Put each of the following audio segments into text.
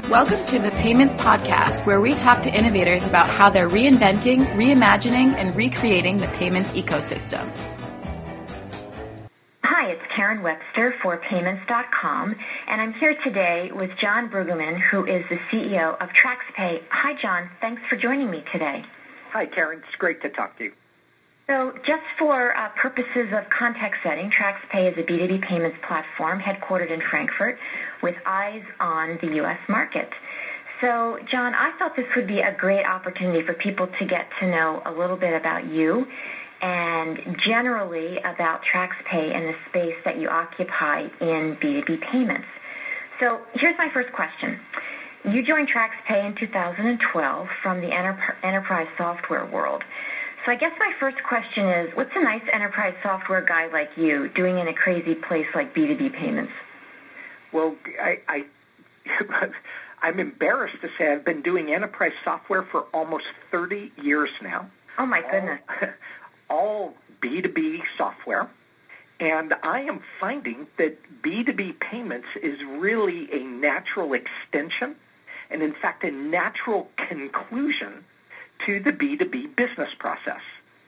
Welcome to the Payments Podcast, where we talk to innovators about how they're reinventing, reimagining, and recreating the payments ecosystem. Hi, it's Karen Webster for Payments.com, and I'm here today with John Brueggemann, who is the CEO of TraxPay. Hi, John. Thanks for joining me today. Hi, Karen. It's great to talk to you. So just for purposes of context setting, TraxPay is a B2B payments platform headquartered in Frankfurt with eyes on the U.S. market. So, John, I thought this would be a great opportunity for people to get to know a little bit about you and generally about TraxPay and the space that you occupy in B2B payments. So here's my first question. You joined TraxPay in 2012 from the enterprise software world. So I guess my first question is, what's a nice enterprise software guy like you doing in a crazy place like B2B payments? Well, I'm embarrassed to say I've been doing enterprise software for almost 30 years now. Oh, my goodness. All B2B software. And I am finding that B2B payments is really a natural extension and, in fact, a natural conclusion to the B2B business process.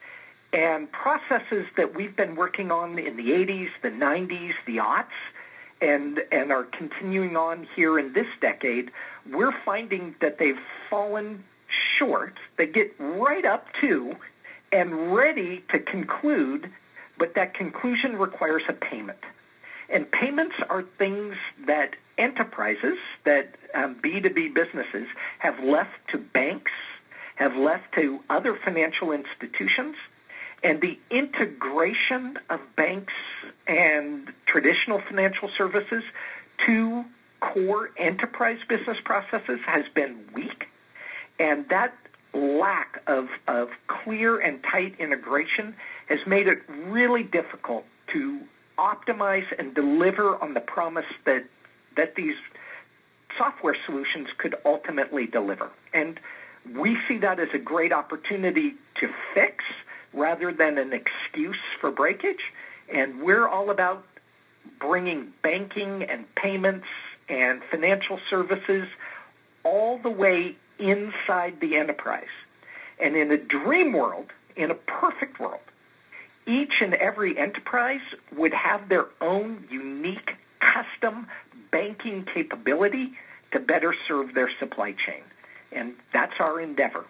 And processes that we've been working on in the 80s, the 90s, the aughts, and are continuing on here in this decade, we're finding that they've fallen short. They get right up to and ready to conclude, but that conclusion requires a payment. And payments are things that enterprises, that B2B businesses have left to banks, have left to other financial institutions, and the integration of banks and traditional financial services to core enterprise business processes has been weak, and that lack of clear and tight integration has made it really difficult to optimize and deliver on the promise that these software solutions could ultimately deliver. And we see that as a great opportunity to fix rather than an excuse for breakage. And we're all about bringing banking and payments and financial services all the way inside the enterprise. And in a dream world, in a perfect world, each and every enterprise would have their own unique custom banking capability to better serve their supply chain. And that's our endeavor.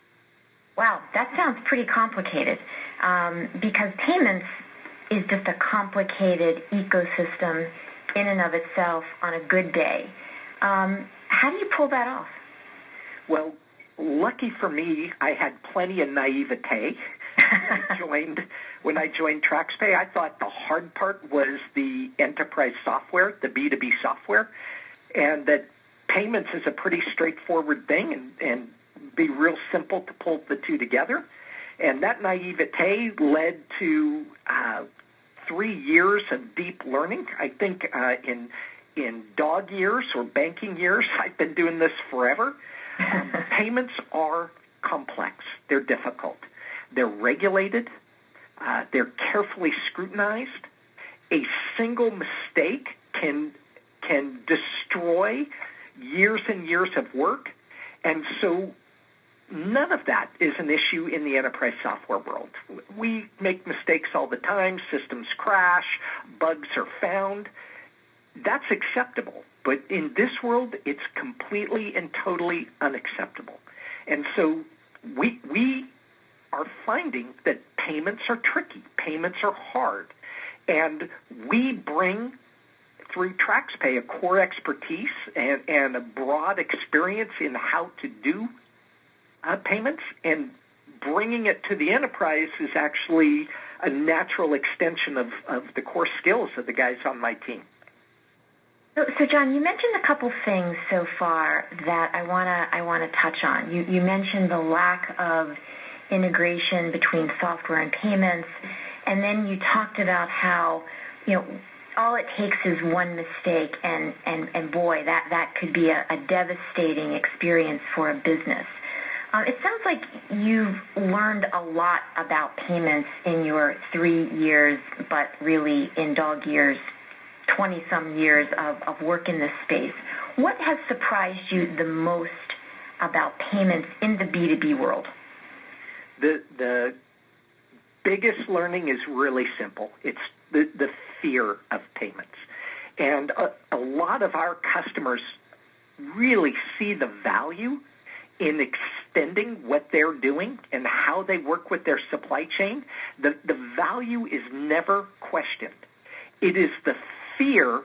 Wow, that sounds pretty complicated because payments is just a complicated ecosystem in and of itself on a good day. How do you pull that off? Well, lucky for me, I had plenty of naivete when I joined TraxPay. I thought the hard part was the enterprise software, the B2B software, and that payments is a pretty straightforward thing and be real simple to pull the two together. And that naivete led to 3 years of deep learning. I think in dog years or banking years, I've been doing this forever. Payments are complex. They're difficult. They're regulated. They're carefully scrutinized. A single mistake can destroy years and years of work. And so none of that is an issue in the enterprise software world. We make mistakes all the time. Systems crash. Bugs are found. That's acceptable. But in this world, it's completely and totally unacceptable. And so we are finding that payments are tricky. Payments are hard. And we bring, through TraxPay, a core expertise and a broad experience in how to do payments, and bringing it to the enterprise is actually a natural extension of the core skills of the guys on my team. So, John, you mentioned a couple things so far that I want to touch on. You mentioned the lack of integration between software and payments, and then you talked about how, all it takes is one mistake, and boy, that could be a devastating experience for a business. It sounds like you've learned a lot about payments in your 3 years, but really in dog years, 20-some years of work in this space. What has surprised you the most about payments in the B2B world? The biggest learning is really simple. It's the fear of payments. And a lot of our customers really see the value in extending what they're doing and how they work with their supply chain. The value is never questioned. It is the fear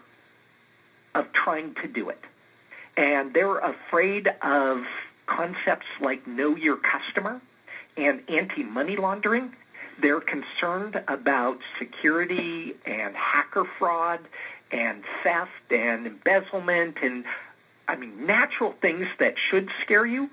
of trying to do it. And they're afraid of concepts like know your customer and anti-money laundering. They're concerned about security and hacker fraud and theft and embezzlement and, natural things that should scare you.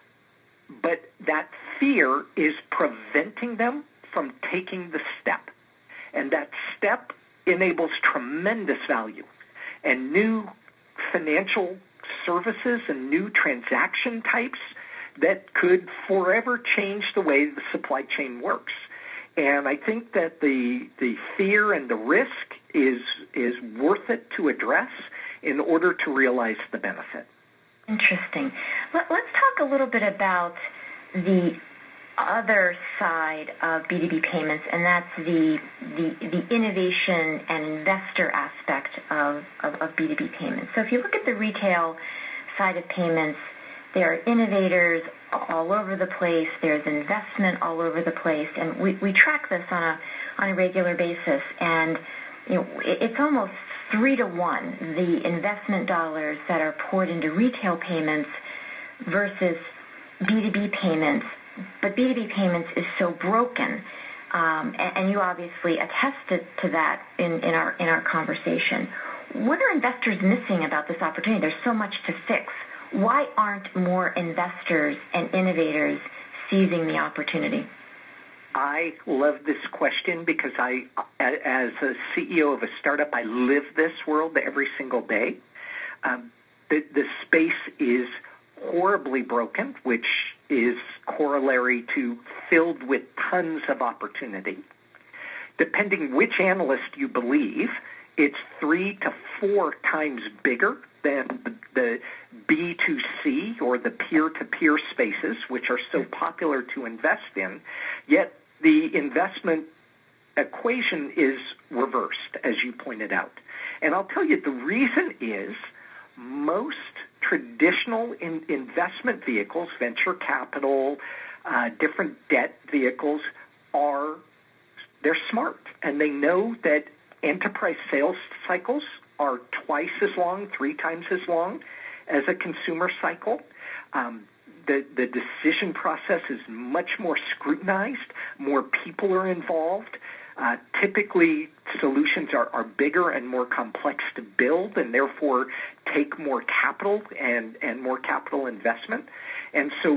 But that fear is preventing them from taking the step. And that step enables tremendous value and new financial services and new transaction types that could forever change the way the supply chain works. And I think that the fear and the risk is worth it to address in order to realize the benefit. Interesting. Let's talk a little bit about the other side of B2B payments, and that's the innovation and investor aspect of B2B payments. So if you look at the retail side of payments, there are innovators all over the place. There's investment all over the place, and we track this on a regular basis. And it's almost 3-to-1 the investment dollars that are poured into retail payments versus B2B payments. But B2B payments is so broken, and you obviously attested to that in our conversation. What are investors missing about this opportunity? There's so much to fix. Why aren't more investors and innovators seizing the opportunity? I love this question because as a CEO of a startup, I live this world every single day. The space is horribly broken, which is corollary to filled with tons of opportunity. Depending which analyst you believe, it's 3 to 4 times bigger than the B2C or the peer-to-peer spaces, which are so popular to invest in, yet the investment equation is reversed, as you pointed out. And I'll tell you, the reason is most traditional investment vehicles, venture capital, different debt vehicles, they're smart, and they know that enterprise sales cycles are twice as long, 3 times as long as a consumer cycle. The decision process is much more scrutinized. More people are involved. Typically, solutions are bigger and more complex to build and therefore take more capital and more capital investment. And so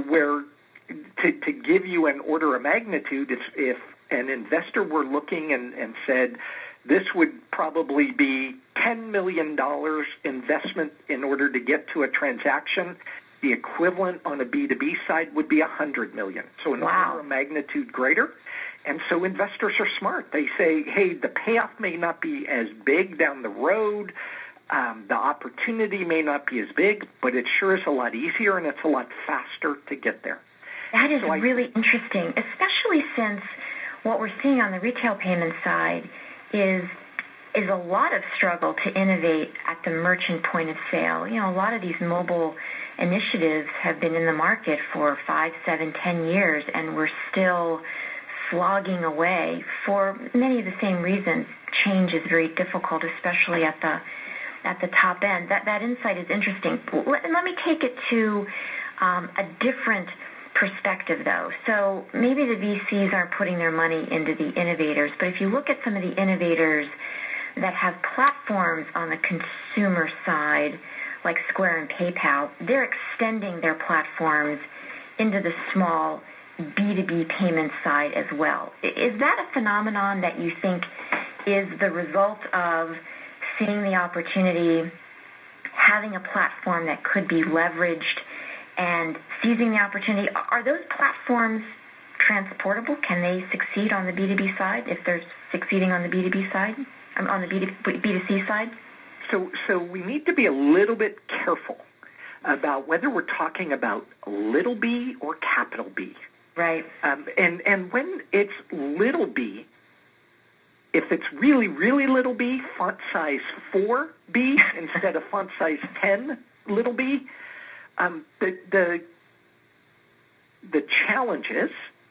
to give you an order of magnitude, if an investor were looking and said, this would probably be $10 million investment in order to get to a transaction, the equivalent on a B2B side would be $100 million. So an order of magnitude greater. And so investors are smart. They say, hey, the payoff may not be as big down the road. The opportunity may not be as big, but it sure is a lot easier and it's a lot faster to get there. That is really interesting, especially since what we're seeing on the retail payment side is a lot of struggle to innovate at the merchant point of sale. A lot of these mobile initiatives have been in the market for 5, 7, 10 years, and we're still slogging away for many of the same reasons. Change is very difficult, especially at the top end. That insight is interesting. Let me take it to a different perspective, though. So maybe the VCs aren't putting their money into the innovators, but if you look at some of the innovators that have platforms on the consumer side, like Square and PayPal, they're extending their platforms into the small B2B payment side as well. Is that a phenomenon that you think is the result of seeing the opportunity, having a platform that could be leveraged, and seizing the opportunity? Are those platforms transportable? Can they succeed on the B2B side if they're succeeding on the B2B side, on the B2C side? So we need to be a little bit careful about whether we're talking about little b or capital B. Right. And when it's little b, if it's really, really little b, font size 4B instead of font size 10 little b, the challenge is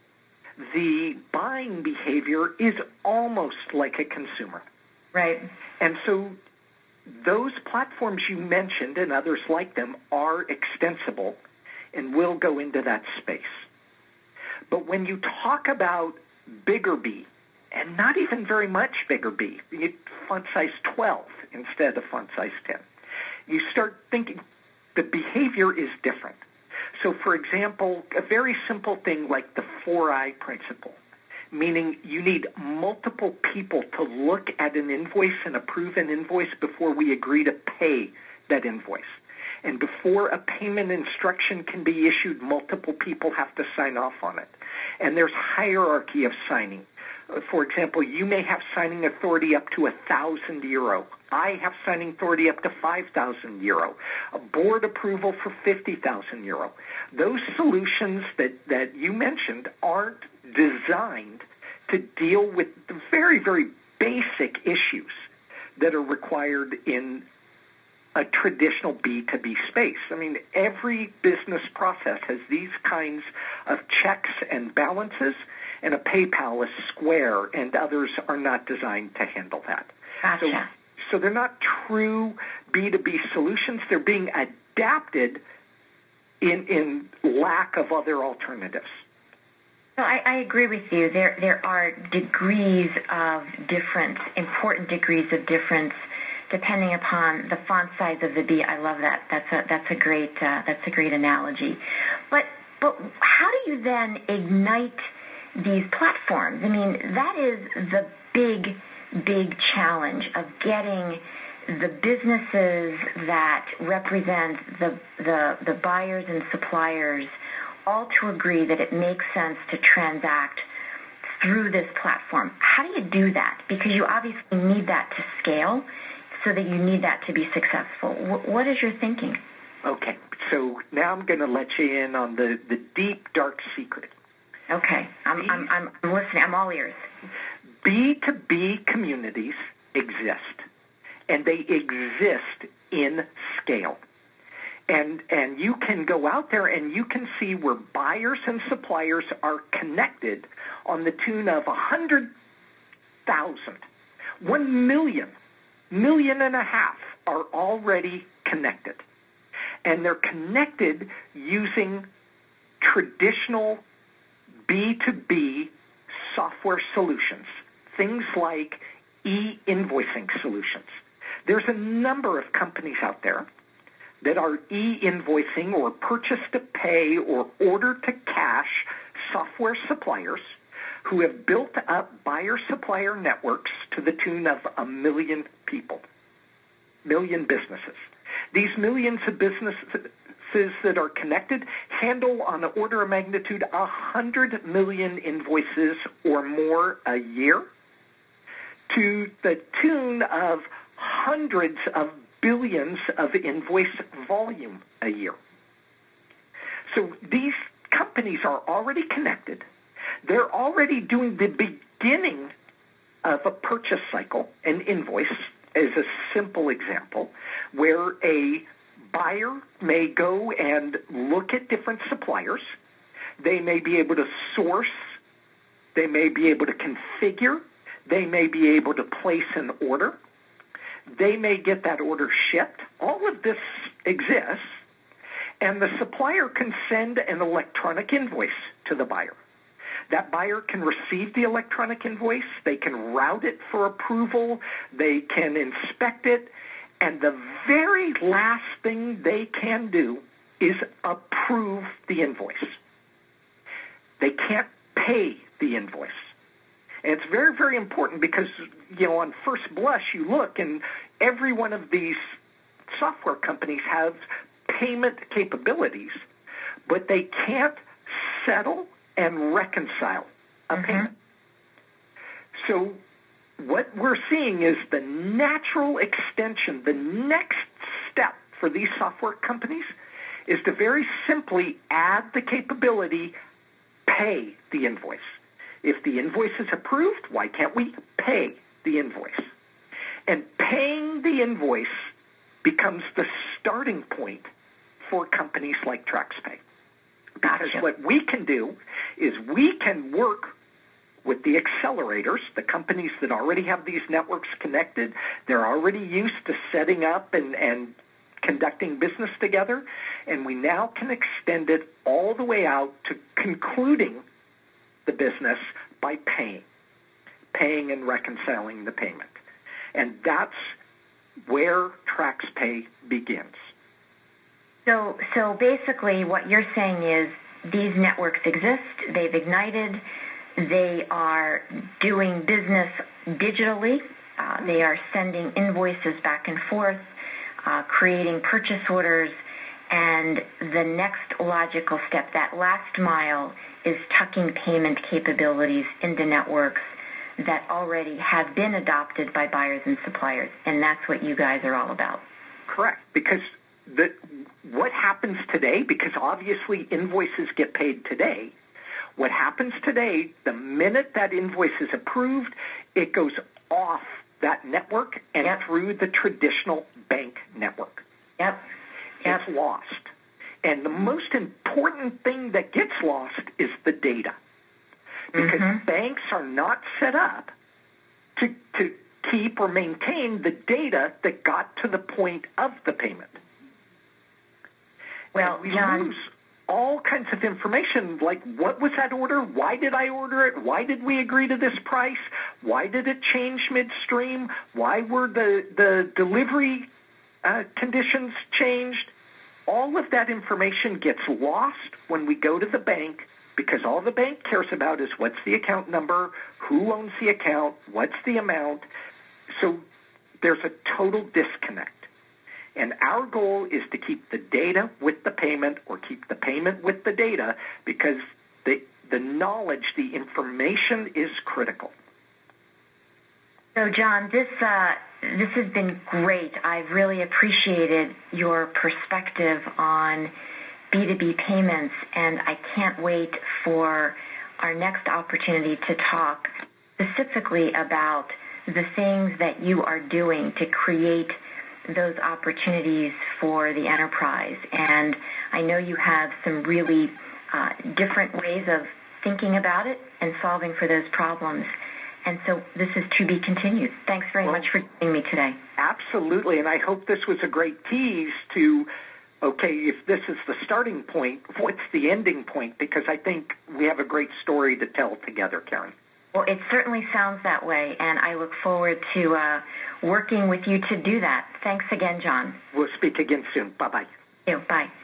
the buying behavior is almost like a consumer. Right. And so those platforms you mentioned and others like them are extensible and will go into that space. But when you talk about bigger B, and not even very much bigger B, font size 12 instead of font size 10, you start thinking the behavior is different. So, for example, a very simple thing like the 4I principle, meaning you need multiple people to look at an invoice and approve an invoice before we agree to pay that invoice. And before a payment instruction can be issued, multiple people have to sign off on it. And there's hierarchy of signing. For example, you may have signing authority up to €1,000. I have signing authority up to €5,000. A board approval for €50,000. Those solutions that you mentioned aren't designed to deal with the very, very basic issues that are required in a traditional B2B space. I mean, every business process has these kinds of checks and balances, and a PayPal, a Square, and others are not designed to handle that. Gotcha. So they're not true B2B solutions. They're being adapted in lack of other alternatives. So I agree with you. There are degrees of difference, important degrees of difference, depending upon the font size of the B. I love that. That's a great analogy. But how do you then ignite these platforms? I mean, that is the big challenge of getting the businesses that represent the buyers and suppliers all to agree that it makes sense to transact through this platform. How do you do that? Because you obviously need that to scale, so that you need that to be successful. What is your thinking? Okay, so now I'm going to let you in on the deep, dark secret. Okay, I'm listening. I'm all ears. B2B communities exist, and they exist in scale. And you can go out there and you can see where buyers and suppliers are connected on the tune of 100,000, 1 million, 1.5 million are already connected. And they're connected using traditional B2B software solutions, things like e-invoicing solutions. There's a number of companies out there that are e-invoicing or purchase-to-pay or order-to-cash software suppliers who have built up buyer-supplier networks to the tune of 1 million people, million businesses. These millions of businesses that are connected handle on an order of magnitude 100 million invoices or more a year, to the tune of hundreds of billions of invoice volume a year. So these companies are already connected. They're already doing the beginning of a purchase cycle. An invoice is a simple example where a buyer may go and look at different suppliers. They may be able to source. They may be able to configure. They may be able to place an order. They may get that order shipped. All of this exists, and the supplier can send an electronic invoice to the buyer. That buyer can receive the electronic invoice. They can route it for approval. They can inspect it. And the very last thing they can do is approve the invoice. They can't pay the invoice. And it's very, very important because, on first blush, you look and every one of these software companies has payment capabilities, but they can't settle and reconcile a payment. So what we're seeing is the natural extension, the next step for these software companies is to very simply add the capability, pay the invoice. If the invoice is approved, why can't we pay the invoice? And paying the invoice becomes the starting point for companies like TraxPay. Because what we can do is we can work with the accelerators, the companies that already have these networks connected. They're already used to setting up and conducting business together, and we now can extend it all the way out to concluding the business by paying and reconciling the payment. And that's where TraxPay begins. So basically what you're saying is these networks exist, they've ignited, they are doing business digitally, they are sending invoices back and forth, creating purchase orders, and the next logical step, that last mile, is tucking payment capabilities into networks that already have been adopted by buyers and suppliers, and that's what you guys are all about. Correct, because what happens today, because obviously invoices get paid today, what happens today, the minute that invoice is approved, it goes off that network and through the traditional bank network. It's lost. And the most important thing that gets lost is the data. Because banks are not set up to keep or maintain the data that got to the point of the payment. Well, and we John, lose all kinds of information, like what was that order? Why did I order it? Why did we agree to this price? Why did it change midstream? Why were the delivery conditions changed? All of that information gets lost when we go to the bank, because all the bank cares about is what's the account number, who owns the account, what's the amount. So there's a total disconnect. And our goal is to keep the data with the payment or keep the payment with the data, because the knowledge, the information is critical. So, John, this has been great. I've really appreciated your perspective on B2B payments, and I can't wait for our next opportunity to talk specifically about the things that you are doing to create those opportunities for the enterprise. And I know you have some really different ways of thinking about it and solving for those problems. And so this is to be continued. Thanks very much for joining me today. Absolutely, and I hope this was a great tease to, okay, if this is the starting point, what's the ending point? Because I think we have a great story to tell together, Karen. Well, it certainly sounds that way, and I look forward to working with you to do that. Thanks again, John. We'll speak again soon. Bye-bye. Bye.